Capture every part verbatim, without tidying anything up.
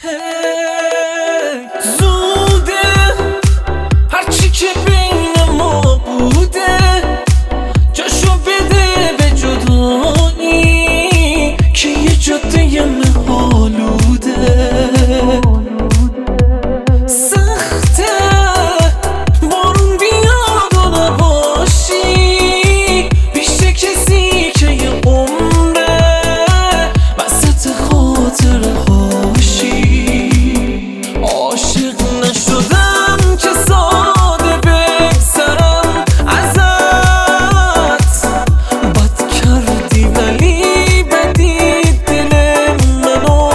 زوده هرچی که بین ما بوده جاشو بده به جدایی که یه جاده مه‌آلوده. سخته بارون بیاد و نباشی پیش کسی که یه عمره وسط خاطره هاشی. عاشق نشدم که ساده بگذرم ازت، بد کردی ولی بدی دل منو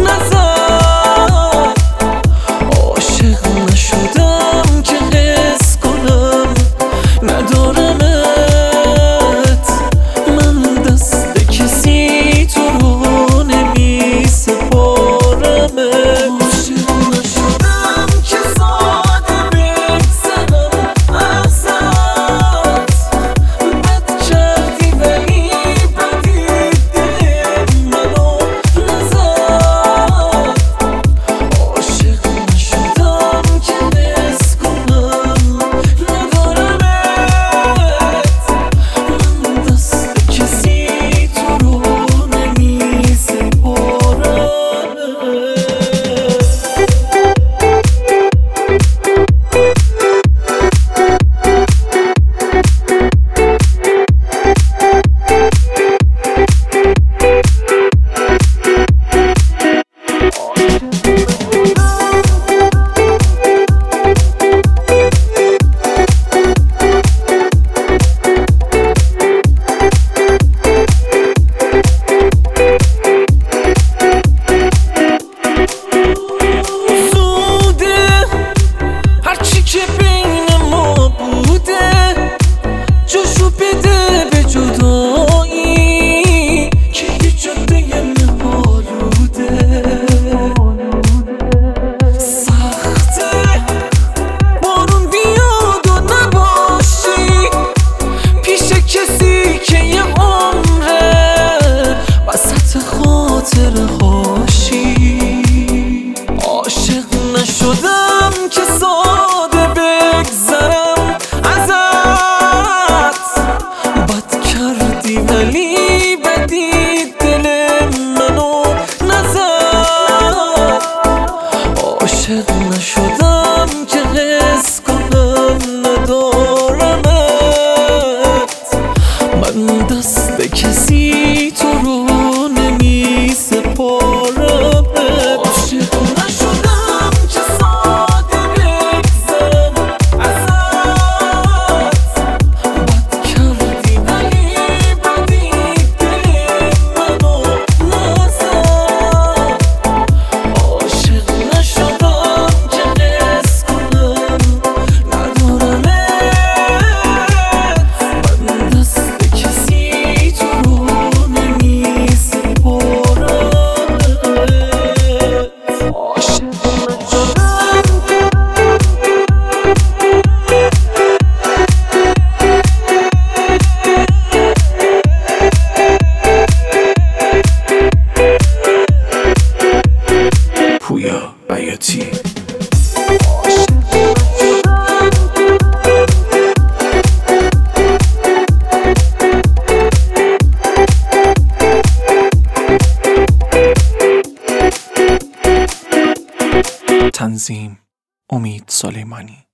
نزد. عاشق نشدم که حس کنم ندارمت، من دست کسی تو رو نمی سپارمت. عاشق نشدم که ساده بگذرم ازت، بد کردی ولی بدی دل منو نزد. عاشق نشدم که حس کنم ندارمت، من دست کسی تو رو نمی سپارمت. زوده هرچی که بین ما بوده جاشو بده به جدایی که یه جاده مه‌آلوده. سخته بارون بیاد و نباشی پیش کسی که یه عمره وسط خاطره هاشی. عاشق نشدم که ساده بگذرم ازت، بد کردی ولی بدی دل منو نزد. عاشق نشدم که حس کنم ندارمت، من دست کسی تو رو نمی سپارمت. عاشق نشدم که ساده بگذرم ازت، بد کردی ولی بدی دل منو نزد. عاشق نشدم که حس کنم ندارمت، من دست کسی تو رو نمی سپارمت. عاشق پویا بیاتی. تنظیم امید سلیمانی.